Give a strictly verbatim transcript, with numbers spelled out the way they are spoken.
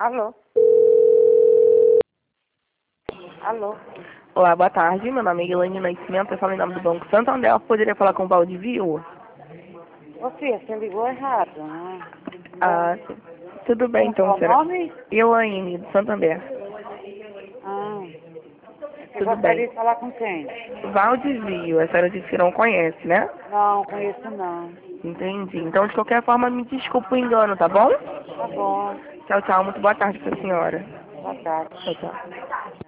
Alô? Alô? Olá, boa tarde. Meu nome é Elaine Nascimento. Eu falo em nome do Banco Santander. Eu poderia falar com o Valdivio? Ô, filha, você ligou errado, né? Ah, sim. Tudo bem, Como que é então, o será? nome? Elaine, do Santander. Ah, você Tudo gostaria bem. de falar com quem? Valdivio, a senhora disse que não conhece, né? Não, conheço não. Entendi. Então, de qualquer forma, me desculpa o engano, tá bom? Tá bom. Tchau, tchau. Muito boa tarde pra senhora. Boa tarde. Tchau, tchau.